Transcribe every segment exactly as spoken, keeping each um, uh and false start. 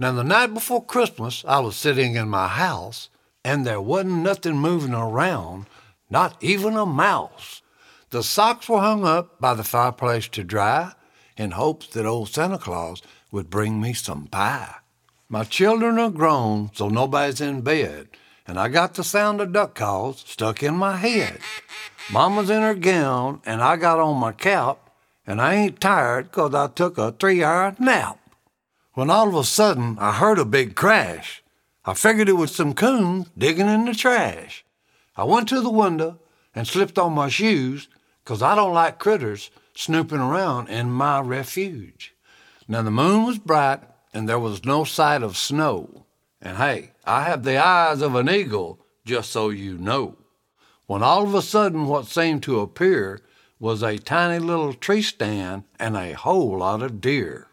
Now, the night before Christmas, I was sitting in my house, and there wasn't nothing moving around, not even a mouse. The socks were hung up by the fireplace to dry, in hopes that old Santa Claus would bring me some pie. My children are grown, so nobody's in bed, and I got the sound of duck calls stuck in my head. Mama's in her gown, and I got on my cap, and I ain't tired 'cause I took a three-hour nap. When all of a sudden I heard a big crash. I figured it was some coons digging in the trash. I went to the window and slipped on my shoes 'cause I don't like critters snooping around in my refuge. Now the moon was bright and there was no sight of snow. And hey, I have the eyes of an eagle, just so you know. When all of a sudden what seemed to appear was a tiny little tree stand and a whole lot of deer.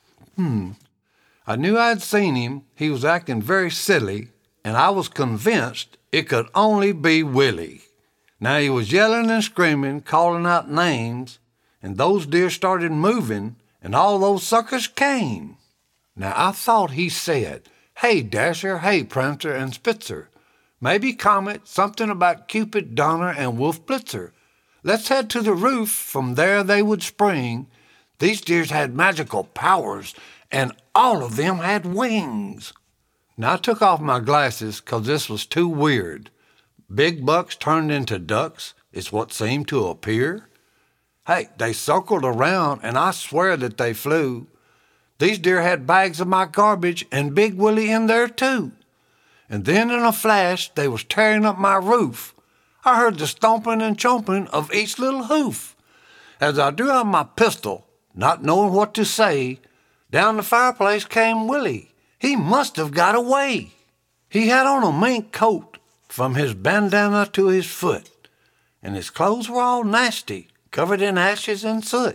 Hmm. I knew I'd seen him, he was acting very silly, and I was convinced it could only be Willie. Now he was yelling and screaming, calling out names, and those deer started moving, and all those suckers came. Now I thought he said, "Hey Dasher, hey Prancer and Spitzer, maybe Comet, something about Cupid, Donner, and Wolf Blitzer. Let's head to the roof, from there they would spring. These deers had magical powers, and all of them had wings." Now I took off my glasses 'cause this was too weird. Big bucks turned into ducks is what seemed to appear. Hey, they circled around, and I swear that they flew. These deer had bags of my garbage, and Big Willie in there too. And then in a flash, they was tearing up my roof. I heard the stomping and chomping of each little hoof. As I drew out my pistol, not knowing what to say, down the fireplace came Willie. He must have got away. He had on a mink coat from his bandana to his foot, and his clothes were all nasty, covered in ashes and soot.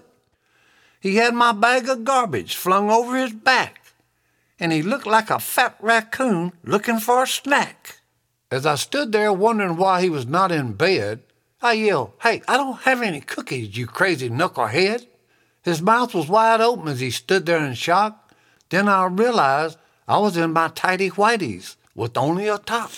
He had my bag of garbage flung over his back, and he looked like a fat raccoon looking for a snack. As I stood there wondering why he was not in bed, I yelled, "Hey, I don't have any cookies, you crazy knucklehead." His mouth was wide open as he stood there in shock. Then I realized I was in my tighty whities with only a top.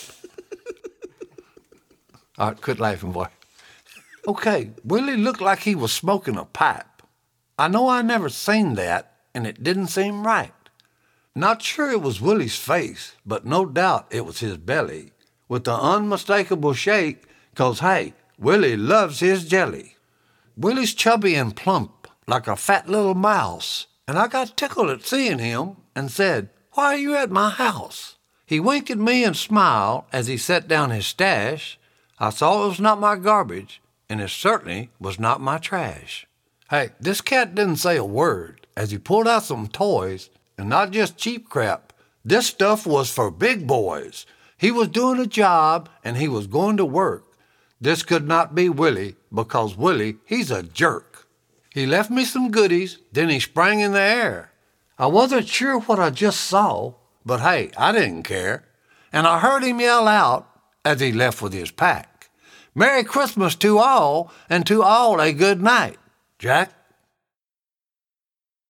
All right, quit laughing, boy. Okay, Willie looked like he was smoking a pipe. I know I never seen that, and it didn't seem right. Not sure it was Willie's face, but no doubt it was his belly, with the unmistakable shake, 'cause hey, Willie loves his jelly. Willie's chubby and plump, like a fat little mouse, and I got tickled at seeing him and said, "Why are you at my house?" He winked at me and smiled as he set down his stash. I saw it was not my garbage, and it certainly was not my trash. Hey, this cat didn't say a word as he pulled out some toys, and not just cheap crap. This stuff was for big boys. He was doing a job, and he was going to work. This could not be Willie, because Willie, he's a jerk. He left me some goodies, then he sprang in the air. I wasn't sure what I just saw, but hey, I didn't care. And I heard him yell out as he left with his pack, "Merry Christmas to all, and to all a good night. Jack